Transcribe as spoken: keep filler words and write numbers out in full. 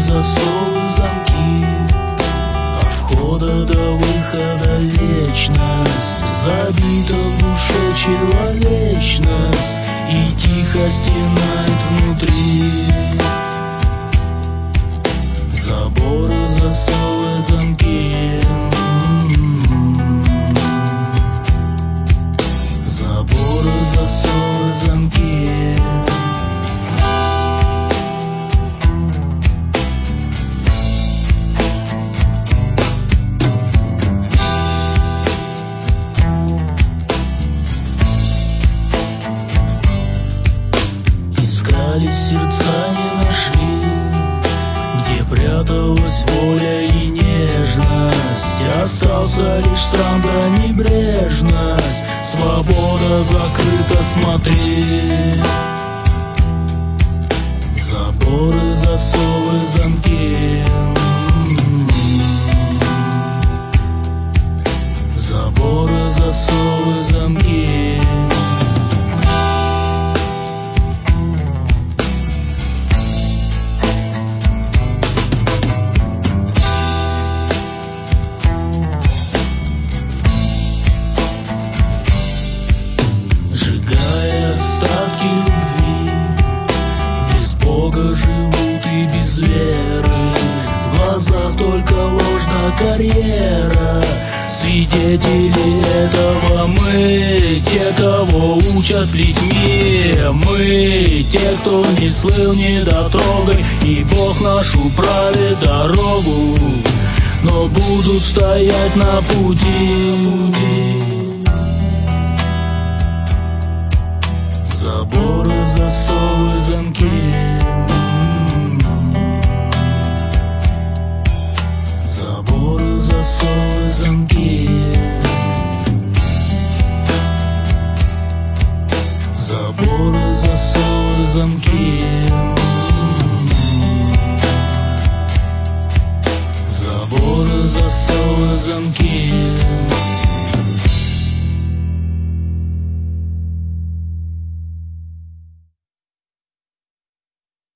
засовы, замки, от входа до выхода вечность, забита в душе человечность и тихо стенает внутри. Заборы, засовы, замки, заборы, засовы, замки. Искали, сердца не нашли, где пряталась воля и нежность. Остался лишь срам да небрежность. Свобода закрыта, смотри. Заборы, засовы, замки, заборы, засовы, замки. Остатки любви без Бога живут и без веры. В глазах только ложь да карьера. Свидетели этого мы, те, кого учат плетьми. Мы, те, кто не слыл недотрогой, и Бог наш управит дорогу, но буду стоять на пути. Заборы, засовы, замки, заборы, засовы, замки, заборы, засовы, замки, заборы, засовы, замки.